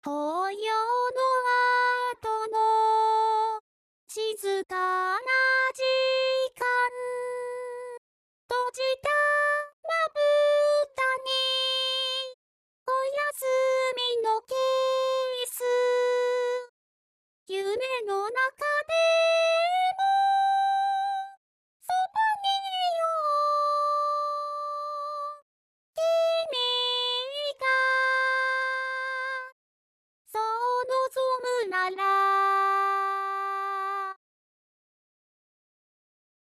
紅葉の後の静かな時間、閉じたまぶたにお休みのケース、夢の中でもそばにいよう、君がそう望むなら